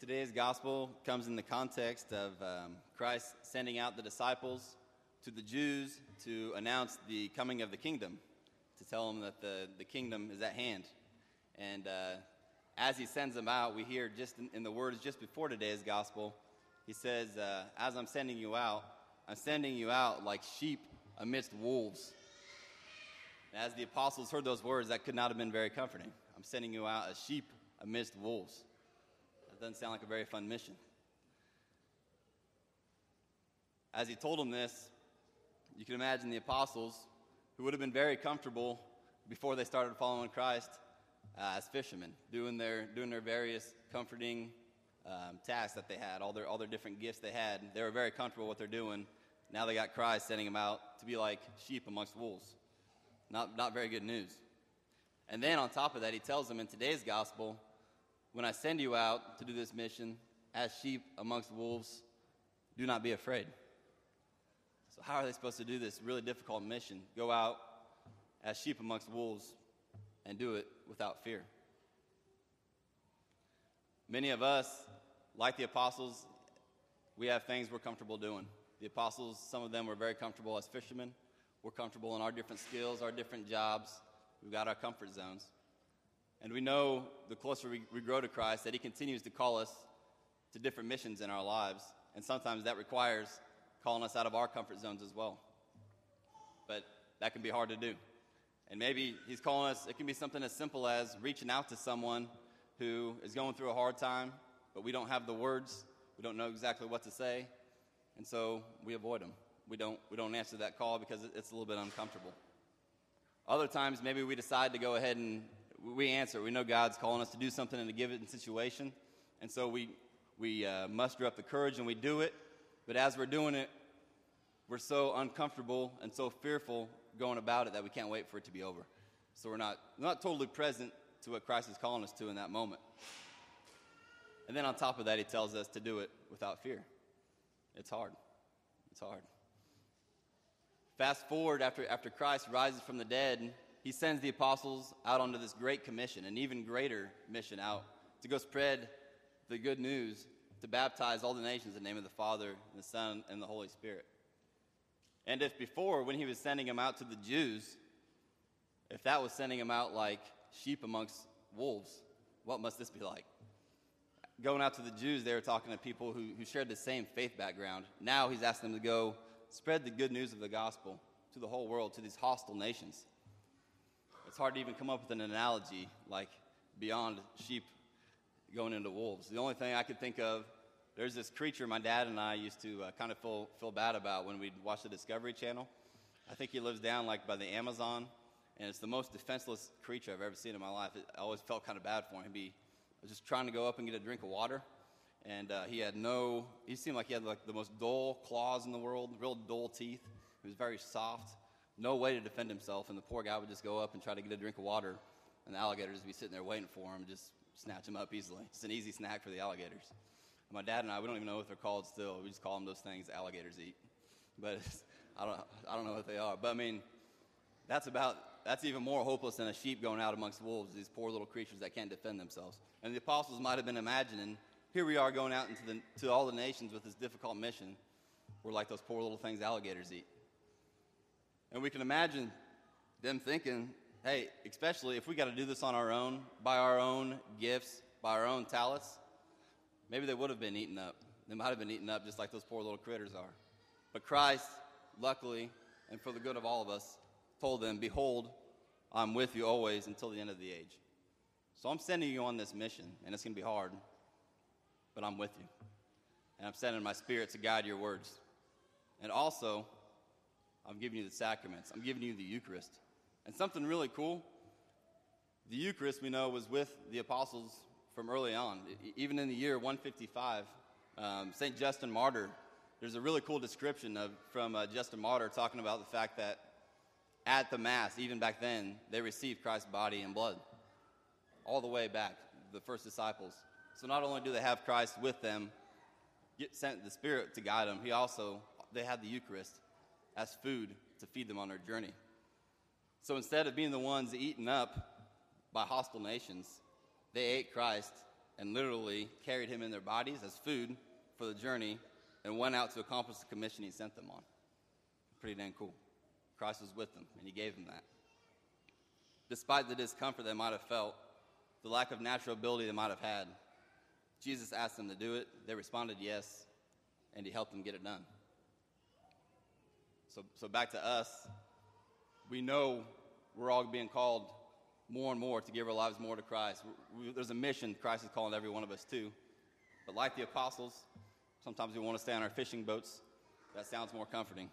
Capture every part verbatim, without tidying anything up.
Today's gospel comes in the context of um, Christ sending out the disciples to the Jews to announce the coming of the kingdom, to tell them that the, the kingdom is at hand. And uh, as he sends them out, we hear just in, in the words just before today's gospel, he says, uh, as I'm sending you out, I'm sending you out like sheep amidst wolves. And as the apostles heard those words, that could not have been very comforting. I'm sending you out as sheep amidst wolves. That doesn't sound like a very fun mission. As he told them this, you can imagine the apostles, who would have been very comfortable before they started following Christ, uh, as fishermen, doing their doing their various comforting um, tasks that they had, all their all their different gifts they had. They were very comfortable with what they're doing. Now they got Christ sending them out to be like sheep amongst wolves. Not not very good news. And then on top of that, he tells them in today's gospel, when I send you out to do this mission as sheep amongst wolves, do not be afraid. So how are they supposed to do this really difficult mission? Go out as sheep amongst wolves and do it without fear. Many of us, like the apostles, we have things we're comfortable doing. The apostles, some of them were very comfortable as fishermen. We're comfortable in our different skills, our different jobs. We've got our comfort zones. And we know the closer we, we grow to Christ that he continues to call us to different missions in our lives. And sometimes that requires calling us out of our comfort zones as well. But that can be hard to do. And maybe he's calling us, it can be something as simple as reaching out to someone who is going through a hard time, but we don't have the words. We don't know exactly what to say. And so we avoid them. We don't, we don't answer that call because it's a little bit uncomfortable. Other times, maybe we decide to go ahead and we answer. We know God's calling us to do something in a given situation. And so we, we uh, muster up the courage and we do it. But as we're doing it, we're so uncomfortable and so fearful going about it that we can't wait for it to be over. So we're not, we're not totally present to what Christ is calling us to in that moment. And then on top of that, he tells us to do it without fear. It's hard. It's hard. Fast forward, after, after Christ rises from the dead, he sends the apostles out onto this great commission, an even greater mission out, to go spread the good news, to baptize all the nations in the name of the Father, and the Son, and the Holy Spirit. And if before, when he was sending them out to the Jews, if that was sending them out like sheep amongst wolves, what must this be like? Going out to the Jews, they were talking to people who, who shared the same faith background. Now he's asking them to go spread the good news of the gospel to the whole world, to these hostile nations. It's hard to even come up with an analogy like beyond sheep going into wolves. The only thing I could think of, there's this creature my dad and I used to uh, kind of feel feel bad about when we'd watch the Discovery Channel. I think he lives down like by the Amazon, and it's the most defenseless creature I've ever seen in my life. It, I always felt kind of bad for him. He'd be just trying to go up and get a drink of water, and uh, he had no, he seemed like he had like the most dull claws in the world, real dull teeth. He was very soft, no way to defend himself, and the poor guy would just go up and try to get a drink of water, and the alligators would be sitting there waiting for him and just snatch him up easily. It's an easy snack for the alligators. And my dad and I, we don't even know what they're called still. We just call them those things alligators eat. But it's, I don't, I don't know what they are. But I mean, that's about, that's even more hopeless than a sheep going out amongst wolves, these poor little creatures that can't defend themselves. And the apostles might have been imagining, here we are going out into the, to all the nations with this difficult mission. We're like those poor little things alligators eat. And we can imagine them thinking, hey, especially if we got to do this on our own, by our own gifts, by our own talents, maybe they would have been eaten up. They might have been eaten up just like those poor little critters are. But Christ, luckily, and for the good of all of us, told them, behold, I'm with you always until the end of the age. So I'm sending you on this mission, and it's going to be hard, but I'm with you. And I'm sending my Spirit to guide your words. And also, I'm giving you the sacraments. I'm giving you the Eucharist. And something really cool, the Eucharist, we know, was with the apostles from early on. Even in the year one fifty-five, um, Saint Justin Martyr, there's a really cool description of from uh, Justin Martyr talking about the fact that at the Mass, even back then, they received Christ's body and blood. All the way back, the first disciples. So not only do they have Christ with them, get sent the Spirit to guide them, he also, they had the Eucharist as food to feed them on their journey. So instead of being the ones eaten up by hostile nations, they ate Christ and literally carried him in their bodies as food for the journey and went out to accomplish the commission he sent them on. Pretty dang cool. Christ was with them, and he gave them that. Despite the discomfort they might have felt, the lack of natural ability they might have had, Jesus asked them to do it. They responded yes, and he helped them get it done. So, so back to us. We know we're all being called more and more to give our lives more to Christ. We, there's a mission Christ is calling every one of us to. But like the apostles, sometimes we want to stay on our fishing boats. That sounds more comforting.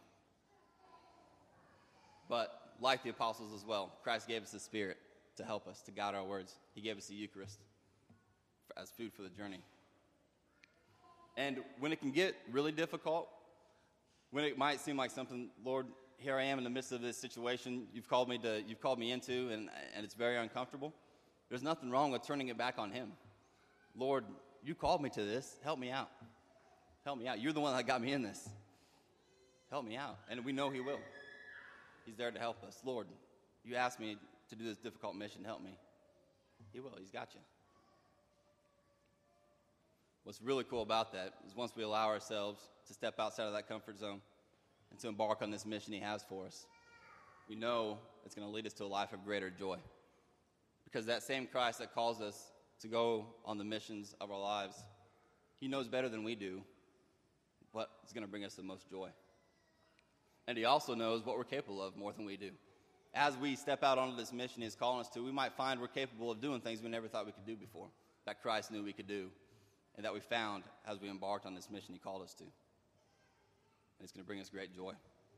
But like the apostles as well, Christ gave us the Spirit to help us, to guide our words. He gave us the Eucharist as food for the journey. And when it can get really difficult, when it might seem like something, Lord, here I am in the midst of this situation you've called me to, you've called me into, and, and it's very uncomfortable, there's nothing wrong with turning it back on him. Lord, you called me to this. Help me out. Help me out. You're the one that got me in this. Help me out. And we know he will. He's there to help us. Lord, you asked me to do this difficult mission. Help me. He will. He's got you. What's really cool about that is once we allow ourselves to step outside of that comfort zone and to embark on this mission he has for us, we know it's going to lead us to a life of greater joy. Because that same Christ that calls us to go on the missions of our lives, he knows better than we do what is going to bring us the most joy. And he also knows what we're capable of more than we do. As we step out onto this mission he's calling us to, we might find we're capable of doing things we never thought we could do before, that Christ knew we could do, and that we found as we embarked on this mission he called us to. And it's going to bring us great joy.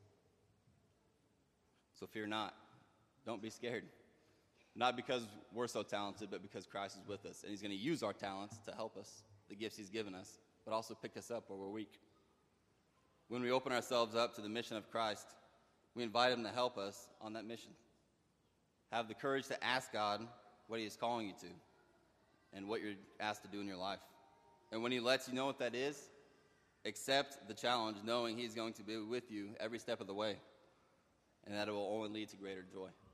So fear not. Don't be scared. Not because we're so talented, but because Christ is with us. And he's going to use our talents to help us, the gifts he's given us, but also pick us up where we're weak. When we open ourselves up to the mission of Christ, we invite him to help us on that mission. Have the courage to ask God what he is calling you to and what you're asked to do in your life. And when he lets you know what that is, accept the challenge, knowing he's going to be with you every step of the way, and that it will only lead to greater joy.